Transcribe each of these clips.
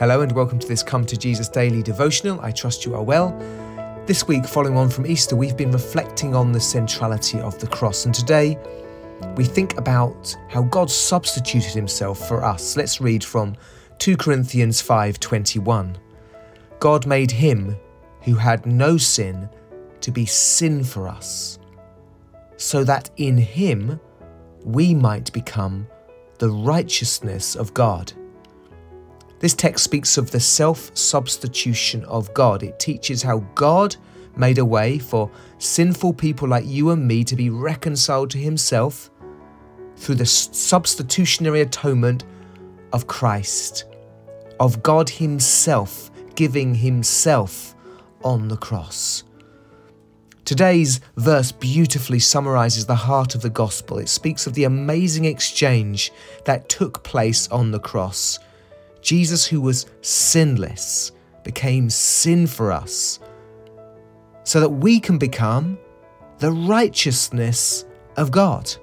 Hello and welcome to this Come to Jesus Daily Devotional. I trust you are well. This week, following on from Easter, we've been reflecting on the centrality of the cross. And today, we think about how God substituted himself for us. Let's read from 2 Corinthians 5:21. God made him who had no sin to be sin for us, so that in him we might become the righteousness of God. This text speaks of the self-substitution of God. It teaches how God made a way for sinful people like you and me to be reconciled to himself through the substitutionary atonement of Christ, of God himself giving himself on the cross. Today's verse beautifully summarizes the heart of the gospel. It speaks of the amazing exchange that took place on the cross. Jesus, who was sinless, became sin for us so that we can become the righteousness of God.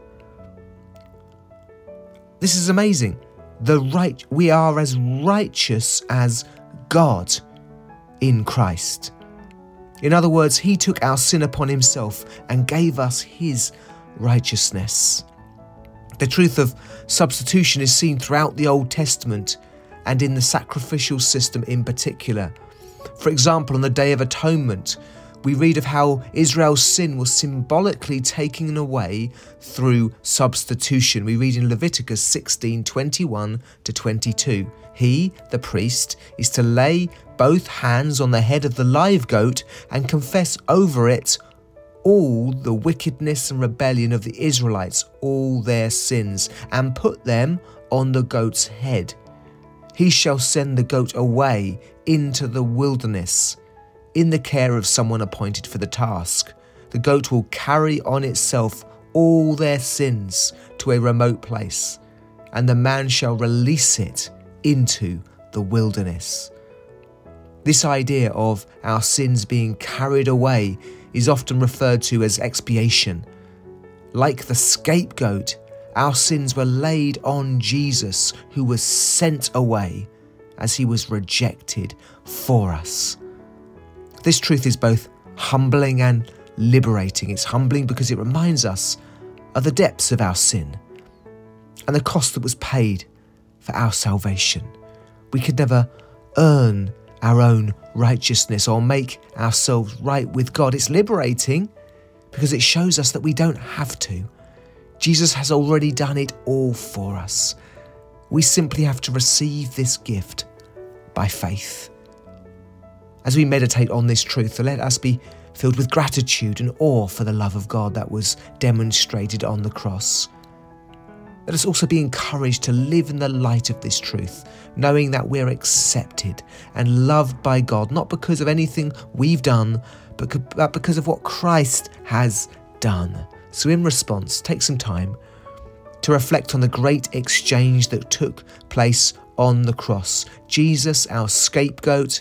This is amazing. We are as righteous as God in Christ. In other words, he took our sin upon himself and gave us his righteousness. The truth of substitution is seen throughout the Old Testament and in the sacrificial system in particular. For example, on the Day of Atonement, we read of how Israel's sin was symbolically taken away through substitution. We read in Leviticus 16:21-22. He, the priest, is to lay both hands on the head of the live goat and confess over it all the wickedness and rebellion of the Israelites, all their sins, and put them on the goat's head. He shall send the goat away into the wilderness in the care of someone appointed for the task. The goat will carry on itself all their sins to a remote place, and the man shall release it into the wilderness. This idea of our sins being carried away is often referred to as expiation. Like the scapegoat, our sins were laid on Jesus, who was sent away as he was rejected for us. This truth is both humbling and liberating. It's humbling because it reminds us of the depths of our sin and the cost that was paid for our salvation. We could never earn our own righteousness or make ourselves right with God. It's liberating because it shows us that we don't have to. Jesus has already done it all for us. We simply have to receive this gift by faith. As we meditate on this truth, let us be filled with gratitude and awe for the love of God that was demonstrated on the cross. Let us also be encouraged to live in the light of this truth, knowing that we're accepted and loved by God, not because of anything we've done, but because of what Christ has done. So in response, take some time to reflect on the great exchange that took place on the cross. Jesus, our scapegoat,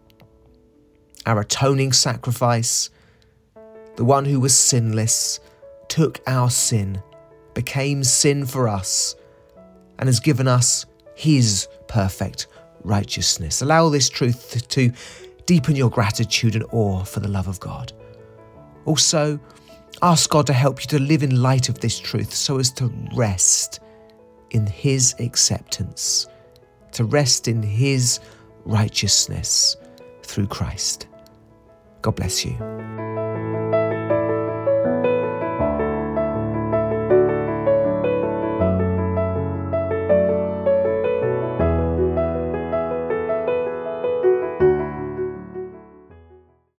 our atoning sacrifice, the one who was sinless, took our sin, became sin for us, and has given us his perfect righteousness. Allow this truth to deepen your gratitude and awe for the love of God. Also, ask God to help you to live in light of this truth so as to rest in his acceptance, to rest in his righteousness through Christ. God bless you.